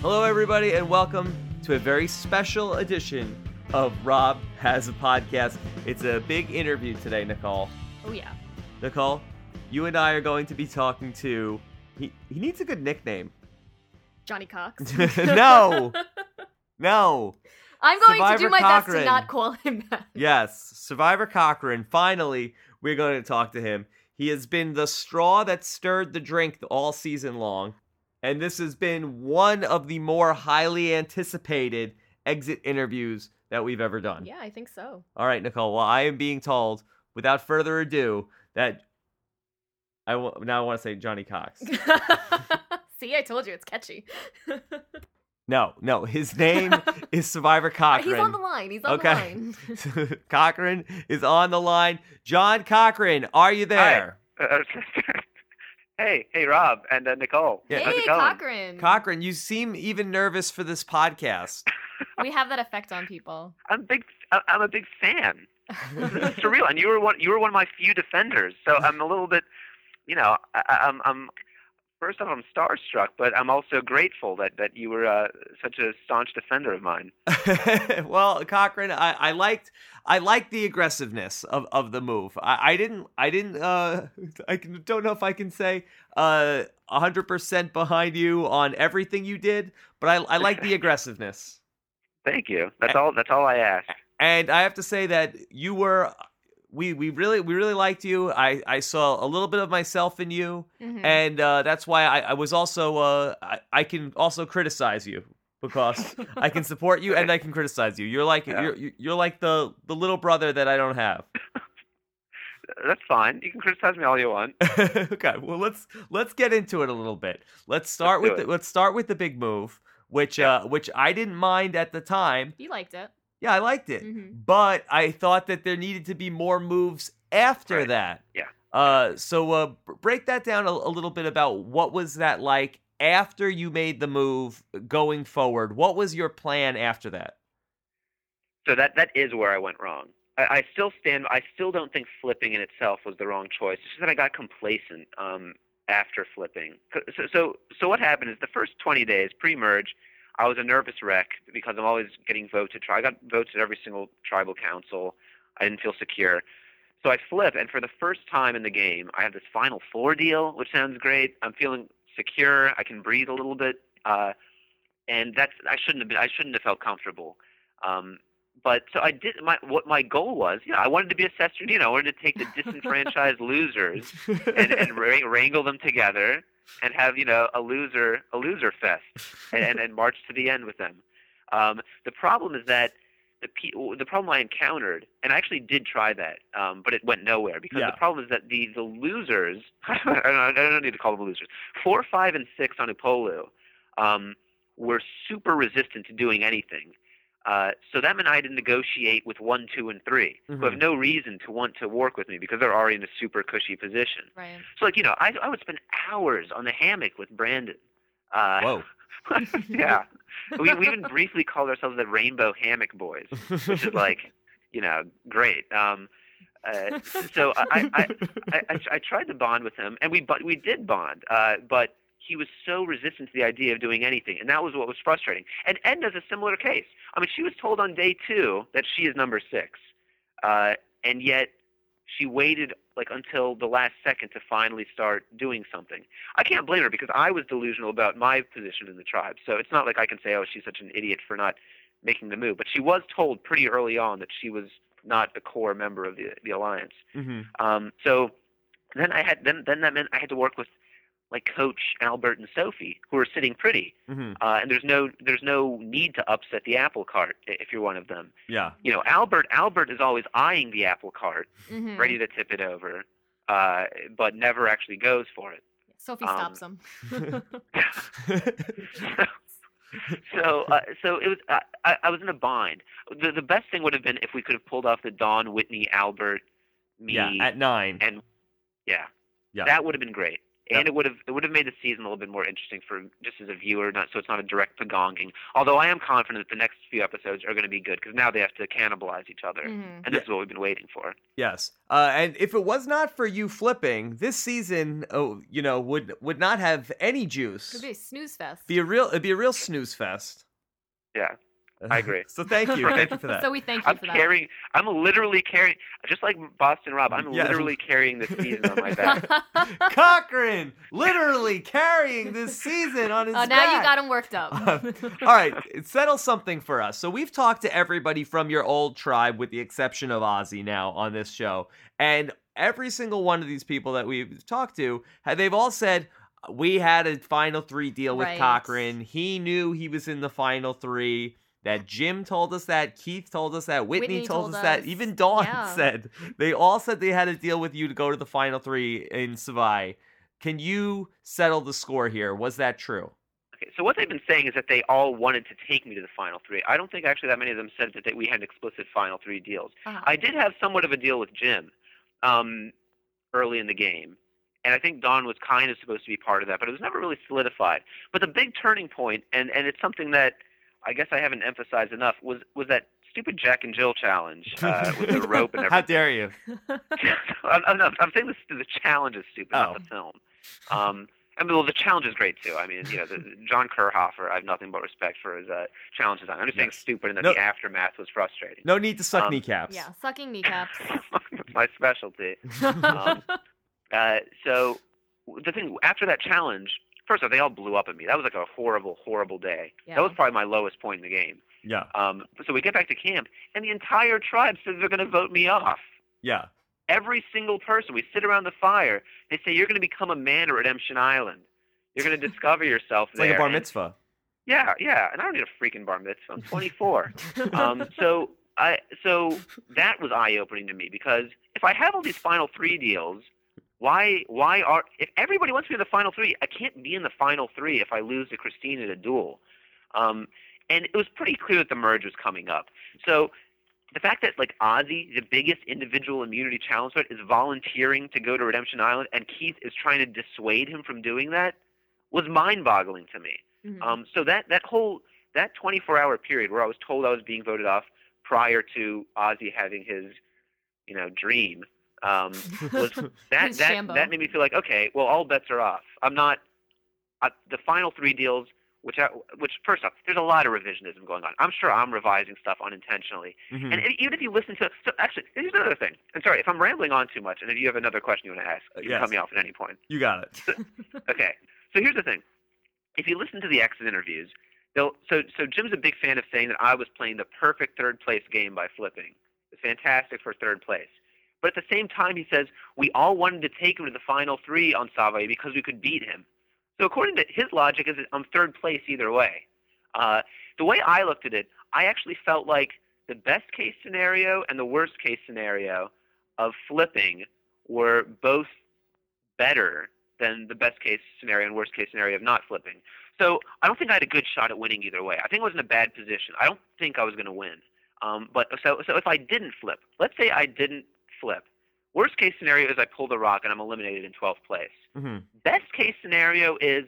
Hello, everybody, and welcome to a very special edition of Rob Has a Podcast. It's a big interview today, Nicole. Oh, yeah. Nicole, you and I are going to be talking to... He needs a good nickname. Johnny Cox. No! I'm going Survivor to do my Cochran. best to not call him that. Yes, Survivor Cochran. Finally, we're going to talk to him. He has been the straw that stirred the drink all season long. And this has been one of the more highly anticipated exit interviews that we've ever done. Yeah, I think so. All right, Nicole. Well, I am being told, without further ado, that now I want to say Johnny Cox. See, I told you, it's catchy. No, his name is Survivor Cochran. He's on the line. He's on the line. Cochran is on the line. John Cochran, are you there? Hi. Hey, Rob and Nicole. Yeah. How's Hey, it going? Cochran. Cochran, you seem even nervous for this podcast. We have that effect on people. I'm a big fan. This is surreal, and you were one of my few defenders. So I'm a little bit, I'm first off, I'm starstruck, but I'm also grateful that you were such a staunch defender of mine. Well, Cochran, I liked the aggressiveness of the move. I don't know if I can say 100% behind you on everything you did, but I like the aggressiveness. Thank you. That's all I ask. And I have to say that you were. We really liked you. I saw a little bit of myself in you, and that's why I was also I can also criticize you because I can support you and I can criticize you. You're like you're like the little brother that I don't have. That's fine. You can criticize me all you want. Okay, well let's get into it a little bit. Let's start with the big move, which I didn't mind at the time. You liked it. Yeah, I liked it, but I thought that there needed to be more moves after that. Yeah. So break that down a little bit about what was that like after you made the move going forward. What was your plan after that? So that is where I went wrong. I still don't think flipping in itself was the wrong choice. It's just that I got complacent after flipping. So what happened is the first 20 days pre-merge, I was a nervous wreck because I'm always getting voted. I got votes at every single tribal council. I didn't feel secure. So I flip, and for the first time in the game, I have this Final Four deal, which sounds great. I'm feeling secure. I can breathe a little bit, and I shouldn't have felt comfortable. But so I did. What my goal was, I wanted to be a Sestradino. I wanted to take the disenfranchised losers and wrangle them together and have a loser fest and march to the end with them. The problem is that the problem I encountered, and I actually did try that, but it went nowhere because the problem is that the losers, I don't need to call them losers, 4, 5, and 6 on Upolu were super resistant to doing anything. So that meant I had to negotiate with 1, 2, and 3, who have no reason to want to work with me because they're already in a super cushy position. Right. So, I would spend hours on the hammock with Brandon. Whoa. Yeah. We even briefly called ourselves the Rainbow Hammock Boys, which is great. So I tried to bond with him, and we did bond, but he was so resistant to the idea of doing anything, and that was what was frustrating. And Edna's a similar case. I mean, she was told on day 2 that she is number 6, and yet she waited until the last second to finally start doing something. I can't blame her because I was delusional about my position in the tribe, so it's not like I can say, oh, she's such an idiot for not making the move. But she was told pretty early on that she was not a core member of the alliance. So then that meant I had to work with Coach Albert and Sophie, who are sitting pretty, and there's no need to upset the apple cart if you're one of them. Yeah. Albert is always eyeing the apple cart, ready to tip it over, but never actually goes for it. Sophie stops him. So it was. I was in a bind. The best thing would have been if we could have pulled off the Dawn, Whitney, Albert, me, at 9, and that would have been great. And it would have made the season a little bit more interesting for just as a viewer, so it's not a direct pagonging. Although I am confident that the next few episodes are going to be good because now they have to cannibalize each other, and this is what we've been waiting for. Yes, and if it was not for you flipping, this season, would not have any juice. It'd be a snooze fest. It'd be a real snooze fest. Yeah. I agree. So thank you for that. So we thank you for that. I'm literally carrying, just like Boston Rob, I'm literally carrying this season on my back. Cochran, literally carrying this season on his back. Now you got him worked up. All right, settle something for us. So we've talked to everybody from your old tribe, with the exception of Ozzy now on this show. And every single one of these people that we've talked to, they've all said, we had a Final 3 deal with Cochran. He knew he was in the Final 3. That Jim told us that, Keith told us that, Whitney told us that, even Dawn said. They all said they had a deal with you to go to the Final 3 in Savai. Can you settle the score here? Was that true? Okay, so what they've been saying is that they all wanted to take me to the Final 3. I don't think actually that many of them said that we had explicit Final 3 deals. I did have somewhat of a deal with Jim early in the game. And I think Dawn was kind of supposed to be part of that, but it was never really solidified. But the big turning point, and it's something that I guess I haven't emphasized enough, was that stupid Jack and Jill challenge with the rope and everything. How dare you? I'm saying the challenge is stupid, not the film. The challenge is great too. I mean, John Kerhofer, I have nothing but respect for his challenge design. I'm just saying stupid, and that the aftermath was frustrating. No need to suck kneecaps. Yeah, sucking kneecaps. My specialty. So the thing after that challenge. First off, they all blew up at me. That was like a horrible, horrible day. Yeah. That was probably my lowest point in the game. Yeah. So we get back to camp, and the entire tribe says they're going to vote me off. Yeah. Every single person. We sit around the fire. They say, you're going to become a man at Redemption Island. You're going to discover yourself there. It's like a bar mitzvah. Yeah. And I don't need a freaking bar mitzvah. I'm 24. So that was eye-opening to me, because if I have all these Final 3 deals, if everybody wants me in the Final 3, I can't be in the Final 3 if I lose to Christine in a duel. And it was pretty clear that the merge was coming up. So the fact that Ozzy, the biggest individual immunity challenge threat, is volunteering to go to Redemption Island, and Keith is trying to dissuade him from doing that, was mind-boggling to me. Mm-hmm. So that 24-hour period where I was told I was being voted off prior to Ozzy having his, dream. Was that made me feel like, okay, well, all bets are off. I'm not the Final 3 deals, which first off, there's a lot of revisionism going on. I'm sure I'm revising stuff unintentionally. Mm-hmm. And even if you listen to, so actually, here's another thing. And sorry if I'm rambling on too much, and if you have another question you want to ask, you can cut me off at any point. You got it. Okay, so here's the thing. If you listen to the exit interviews, so Jim's a big fan of saying that I was playing the perfect third place game by flipping. It's fantastic for third place. But at the same time, he says, we all wanted to take him to the Final 3 on Savai because we could beat him. So according to his logic, is that I'm third place either way. The way I looked at it, I actually felt like the best case scenario and the worst case scenario of flipping were both better than the best case scenario and worst case scenario of not flipping. So I don't think I had a good shot at winning either way. I think I was in a bad position. I don't think I was going to win. But if I didn't flip, let's say I didn't flip. Worst case scenario is I pull the rock and I'm eliminated in 12th place. Mm-hmm. Best case scenario is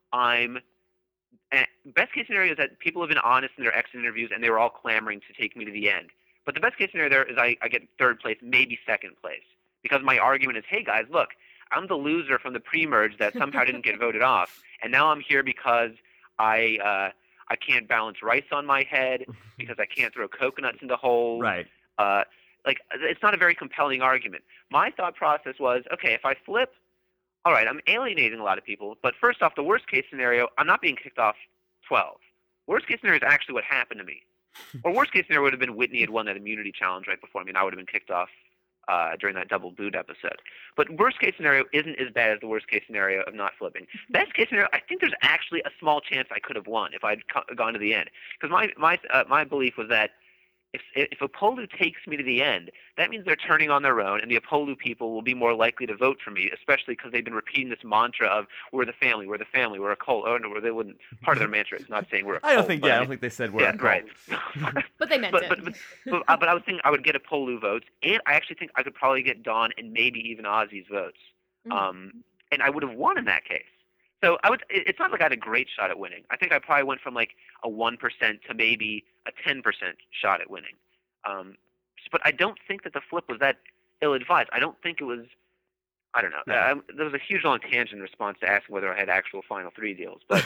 that people have been honest in their exit interviews and they were all clamoring to take me to the end. But the best case scenario there is I get third place, maybe second place, because my argument is, hey guys, look, I'm the loser from the pre-merge that somehow didn't get voted off, and now I'm here because I can't balance rice on my head, because I can't throw coconuts into holes. Right. It's not a very compelling argument. My thought process was, okay, if I flip, all right, I'm alienating a lot of people, but first off, the worst case scenario, I'm not being kicked off 12. Worst case scenario is actually what happened to me. Or worst case scenario would have been Whitney had won that immunity challenge right before me, and I would have been kicked off during that double boot episode. But worst case scenario isn't as bad as the worst case scenario of not flipping. Best case scenario, I think there's actually a small chance I could have won if I'd gone to the end. Because my belief was that if Apollo takes me to the end, that means they're turning on their own, and the Apollo people will be more likely to vote for me, especially because they've been repeating this mantra of we're the family, we're a cult. Oh no, they wouldn't. Part of their mantra is not saying we're a cult. I don't think they said we're a cult. Right. But they meant it. But I was thinking I would get Apollo votes, and I actually think I could probably get Dawn and maybe even Ozzy's votes. and I would have won in that case. So it's not like I had a great shot at winning. I think I probably went from like a 1% to maybe a 10% shot at winning. But I don't think that the flip was that ill-advised. I don't think it was. I don't know. No. There was a huge long tangent in response to asking whether I had actual Final 3 deals. But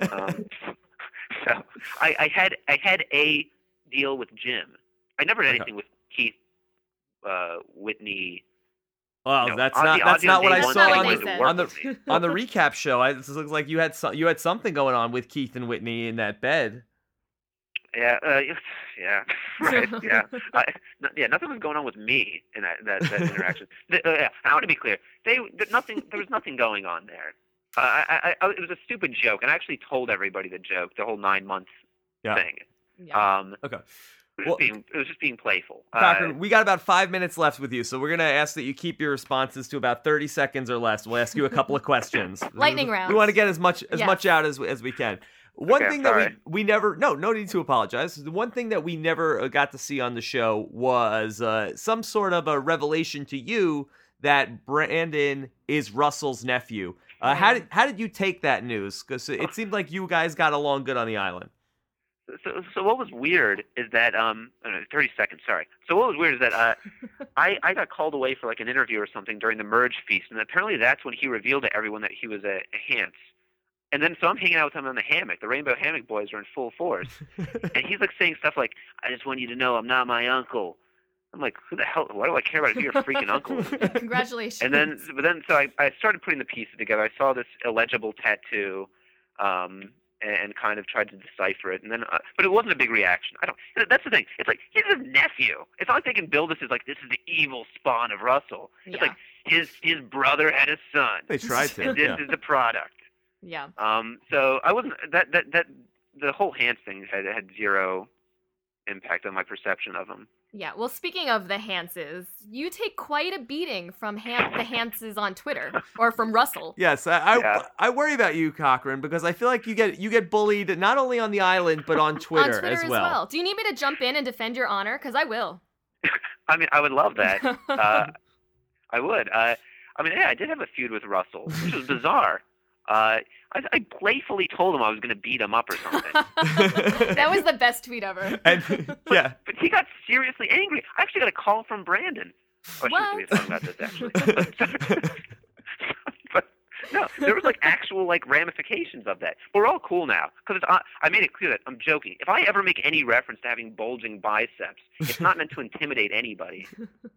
so I had a deal with Jim. I never had anything with Keith, Whitney. Well, that's not what I saw on the recap show. This looks like you had something going on with Keith and Whitney in that bed. Yeah, right, yeah. Nothing was going on with me in that interaction. I want to be clear. There was nothing going on there. It was a stupid joke, and I actually told everybody the joke, the whole 9 months thing. Yeah. Okay. It was just being playful. Cochran, we got about 5 minutes left with you, so we're going to ask that you keep your responses to about 30 seconds or less. We'll ask you a couple of questions. Lightning round. We want to get as much out as we can. One thing that we never... No need to apologize. The one thing that we never got to see on the show was some sort of a revelation to you that Brandon is Russell's nephew. How did you take that news? Because it seemed like you guys got along good on the island. So what was weird is that 30 seconds, sorry. So what was weird is that I got called away for like an interview or something during the merge feast, and apparently that's when he revealed to everyone that he was a Hance. And then so I'm hanging out with him on the hammock. The Rainbow Hammock boys are in full force, and he's like saying stuff like, "I just want you to know I'm not my uncle." I'm like, "Who the hell? Why do I care about if you're a freaking uncle?" Congratulations. But then so I started putting the pieces together. I saw this illegible tattoo. And kind of tried to decipher it, and then, but it wasn't a big reaction. That's the thing. It's like he's his nephew. It's not like they can build this as like this is the evil spawn of Russell. It's like his brother had a son. They tried to. And this is the product. Yeah. So I wasn't that the whole Hance thing had zero impact on my perception of him. Yeah, well, speaking of the Hances, you take quite a beating from the Hances on Twitter, or from Russell. Yes, I worry about you, Cochran, because I feel like you get bullied not only on the island, but on Twitter, as well. Do you need me to jump in and defend your honor? Because I will. I mean, I would love that. I would. I did have a feud with Russell, which was bizarre. I playfully told him I was going to beat him up or something. That was the best tweet ever. But he got seriously angry. I actually got a call from Brandon. I shouldn't be talking about this, actually. But no, there was like actual like ramifications of that. But we're all cool now because I made it clear that I'm joking. If I ever make any reference to having bulging biceps, it's not meant to intimidate anybody.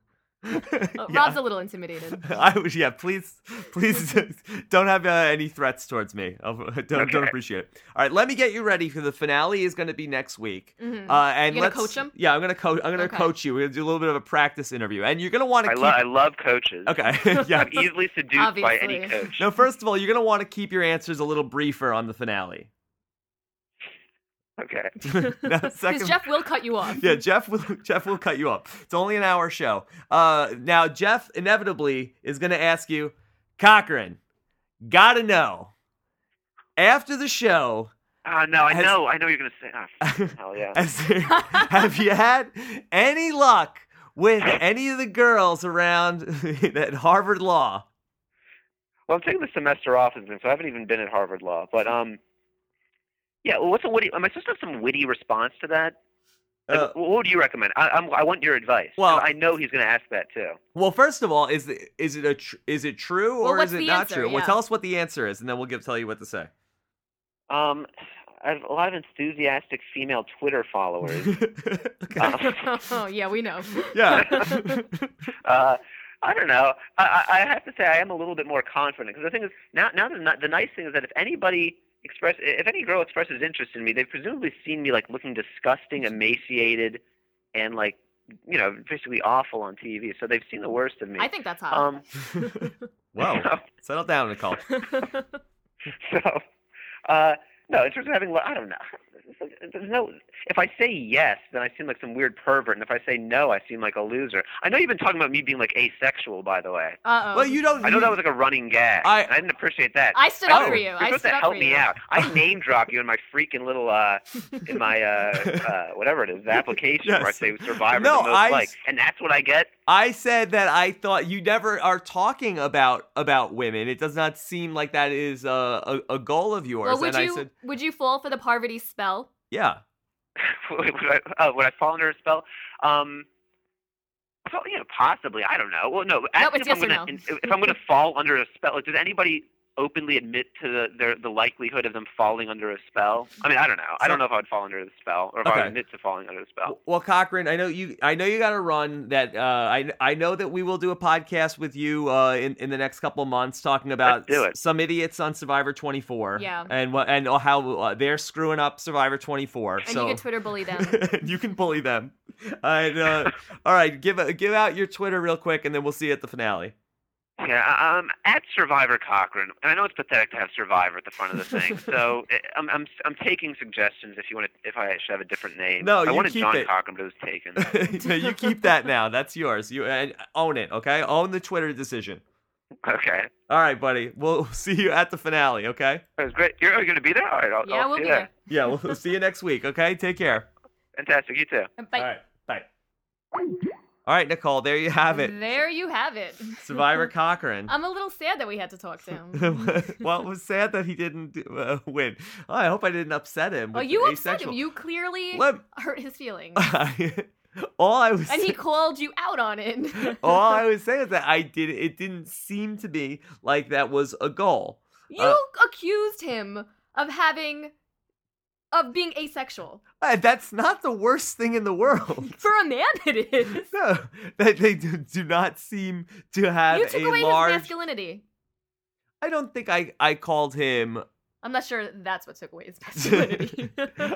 Rob's a little intimidated. Please don't have any threats towards me. Don't appreciate it. All right, let me get you ready for the finale. Is going to be next week. Mm-hmm. And you're gonna coach him? Yeah, I'm gonna coach you. We're gonna do a little bit of a practice interview, and you're gonna want to. I love coaches. Okay, yeah. I'm easily seduced by any coach. No, first of all, you're gonna want to keep your answers a little briefer on the finale. Okay. Because Jeff will cut you off. Yeah, Jeff will cut you off. It's only an hour show. Now Jeff inevitably is going to ask you, Cochran, gotta know, after the show. No, I know you're going to say. Hell yeah. Have you had any luck with any of the girls around at Harvard Law? Well, I'm taking the semester off, so I haven't even been at Harvard Law, but yeah, well, what's a witty? Am I supposed to have some witty response to that? Like, what would you recommend? I want your advice. Well, I know he's going to ask that too. Well, first of all, is it true or is it not true? Yeah. Well, tell us what the answer is, and then we'll tell you what to say. I have a lot of enthusiastic female Twitter followers. Yeah, we know. Yeah. I don't know. I have to say I am a little bit more confident because the thing is now the nice thing is that if any girl expresses interest in me, they've presumably seen me like looking disgusting, emaciated, and like basically awful on TV. So they've seen the worst of me. I think that's hot. Whoa, settle down, Nicole. No, in terms of having, I don't know. If I say yes, then I seem like some weird pervert, and if I say no, I seem like a loser. I know you've been talking about me being like asexual, by the way. Uh-oh. Well, you don't. I know that was like a running gag. I didn't appreciate that. I stood up for you. You're supposed to help me out. I name drop you in my freaking little whatever it is, application where I say Survivor. And that's what I get. I said that I thought you never are talking about women. It does not seem like that is a goal of yours. Well, I said, would you fall for the Parvati spell? yeah. Would I fall under a spell? So, possibly. I don't know. Well, no. It's yes or no. If I'm going to fall under a spell, does anybody openly admit to the likelihood of them falling under a spell? I mean, I don't know. I don't know if I would fall under the spell or if I would admit to falling under the spell. Well, Cochran, I know you got to run. That I know that we will do a podcast with you in the next couple of months talking about some idiots on Survivor 24. Yeah. And how they're screwing up Survivor 24. And you can Twitter bully them. You can bully them. All right, give out your Twitter real quick, and then we'll see you at the finale. Yeah, at Survivor Cochran, and I know it's pathetic to have Survivor at the front of the thing. So I'm taking suggestions if I should have a different name. No, I wanted keep John it. Cochran, but it was taken. No, you keep that now. That's yours. You own it. Okay, own the Twitter decision. Okay. All right, buddy. We'll see you at the finale. Okay. That was great. You're going to be there. All right. I'll we'll see be you there. Yeah, we'll see you next week. Okay. Take care. Fantastic. You too. Bye. All right. Bye. All right, Nicole, there you have it. There you have it. Survivor Cochran. I'm a little sad that we had to talk to him. Well, it was sad that he didn't win. Oh, I hope I didn't upset him. Oh, you upset him. You clearly hurt his feelings. And he called you out on it. All I was saying is that it didn't seem to be like that was a goal. You accused him of being asexual. That's not the worst thing in the world. For a man, it is. No, that they do not seem to have you took away his masculinity. I don't think I called him. I'm not sure that's what took away his masculinity.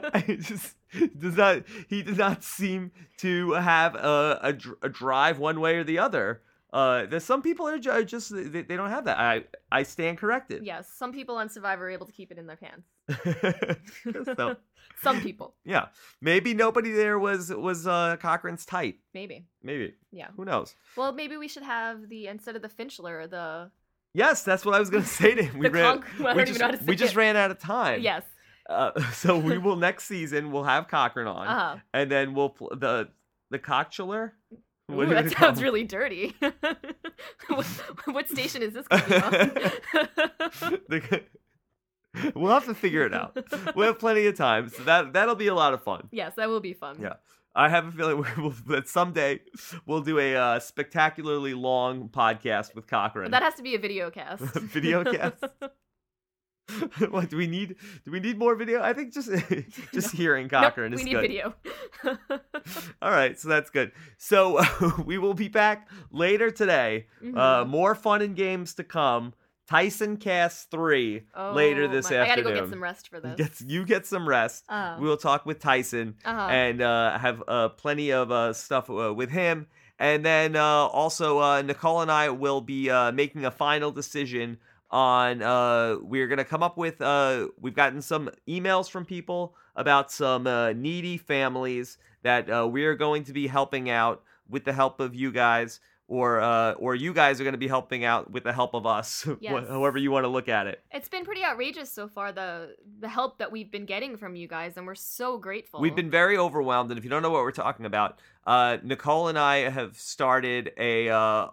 He does not seem to have a drive one way or the other. There's some people that are just they don't have that. I stand corrected. Yes, some people on Survivor are able to keep it in their pants. So, some people. Yeah, maybe nobody there was Cochran's type. Maybe. Yeah. Who knows? Well, maybe we should have instead of the Finchler, the. Yes, that's what I was going to say to him. We just ran out of time. Yes. So we will next season. We'll have Cochran on, and then we'll the Cochler. Ooh, that sounds really dirty. What station is this coming on? We'll have to figure it out. We'll have plenty of time, so that'll be a lot of fun. Yes, that will be fun. Yeah, I have a feeling that someday we'll do a spectacularly long podcast with Cochran. But that has to be a video cast. Video cast. What do we need? Do we need more video? I think just hearing Cochran is good. We need video. All right, so that's good. So we will be back later today. Mm-hmm. More fun and games to come. Tyson Cast 3 later this afternoon. I gotta go get some rest for this. You get some rest. We will talk with Tyson and have plenty of stuff with him. And then also Nicole and I will be making a final decision on we're going to come up with we've gotten some emails from people about some needy families that we are going to be helping out with the help of you guys, or you guys are going to be helping out with the help of us. Yes. However you want to look at it. It's been pretty outrageous so far, the help that we've been getting from you guys, and we're so grateful. We've been very overwhelmed, and if you don't know what we're talking about, Nicole and I have started a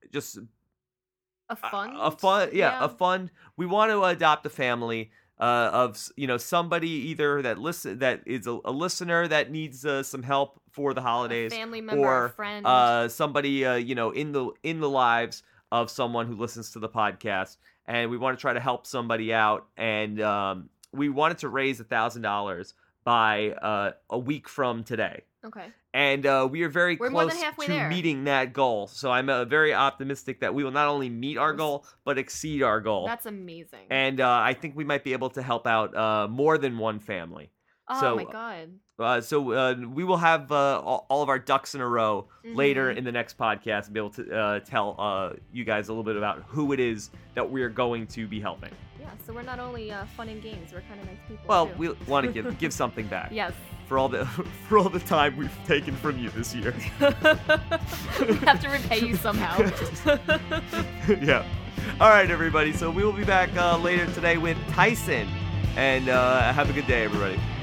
fund? A fund. We want to adopt a family of somebody either that is a listener that needs some help for the holidays, a family member, or a friend, somebody in the lives of someone who listens to the podcast, and we want to try to help somebody out, and we wanted to raise $1,000 by a week from today. Okay. And we are very close to meeting that goal. So I'm very optimistic that we will not only meet our goal, but exceed our goal. That's amazing. And I think we might be able to help out more than one family. Oh, my God. So we will have all of our ducks in a row later in the next podcast and be able to tell you guys a little bit about who it is that we're going to be helping. Yeah, so we're not only fun and games, we're kind of nice people, Well, too. we want to give something back. Yes. For all the time we've taken from you this year. We have to repay you somehow. Yeah. All right, everybody. So we will be back later today with Tyson. And have a good day, everybody.